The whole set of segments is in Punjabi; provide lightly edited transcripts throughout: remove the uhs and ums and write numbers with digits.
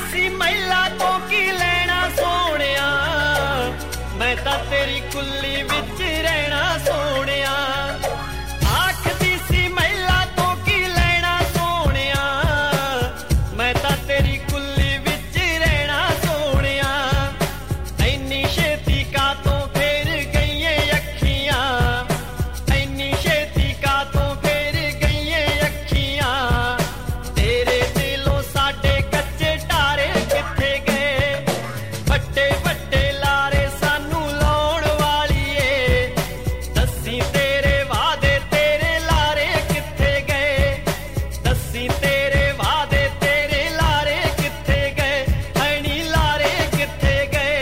ਸੀ ਮਹਿਲਾ ਤੋਂ ਕੀ ਲੈਣਾ ਸੋਹਣਿਆ ਮੈਂ ਤਾਂ ਤੇਰੀ ਕੁੱਲੀ ਵਿੱਚ ਰਹਿਣਾ ਸੋਹਣਿਆ ਆਖਦੀ ਸੀ ਮਹਿਲਾ ਤੋਂ ਕੀ ਲੈਣਾ ਸੋਹਣਿਆ ਮੈਂ ਤਾਂ ਤੇਰੀ ਕੁੱਲੀ ਵਿੱਚ ਰਹਿਣਾ ਸੋਹਣਿਆ ਐਨੀ ਛੇਤੀ ਕਾਤੋਂ ਫੇਰ ਗਈਆਂ ਅੱਖੀਆਂ ਐਨੀ ਛੇਤੀ ਕਾਤੋਂ ਫੇਰ ਗਈਆਂ ਅੱਖੀਆਂ ਤੇਰੇ ਦਿਲੋਂ ਸਾਡੇ ਕੱਚੇ ਢਾਰੇ ਕਿੱਥੇ ਗਏ ਵੱਡੇ ਵੱਡੇ ਲਾਰੇ ਸਾਨੂੰ ਲਾਉਣ ਵਾਲੀਏ ਦੱਸੀ ਤੇਰੇ ਵਾਅਦੇ ਤੇਰੇ ਲਾਰੇ ਕਿੱਥੇ ਗਏ ਦੱਸੀ ਤੇਰੇ ਵਾਅਦੇ ਤੇਰੇ ਲਾਰੇ ਕਿੱਥੇ ਗਏ ਹੈ ਨੀ ਲਾਰੇ ਕਿੱਥੇ ਗਏ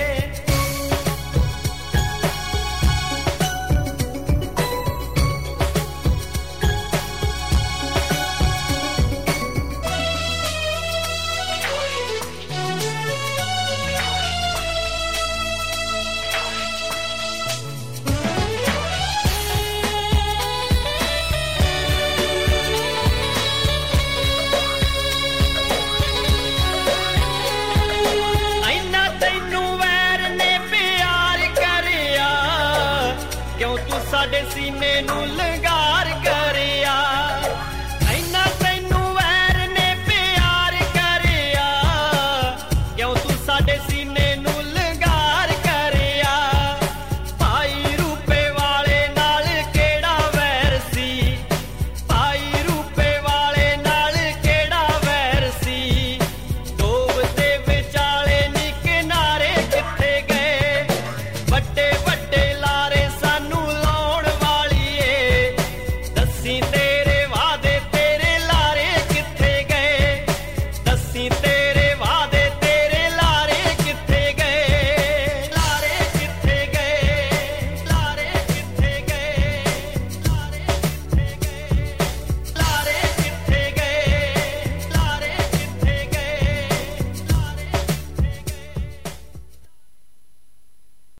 ਐਨਾ ਤੈਨੂੰ ਵੈਰ ਨੇ ਪਿਆਰ ਕਰਿਆ ਕਿਉਂ ਤੂੰ ਸਾਡੇ ਸੀਨੇ ਨੂੰ ਲੰਘ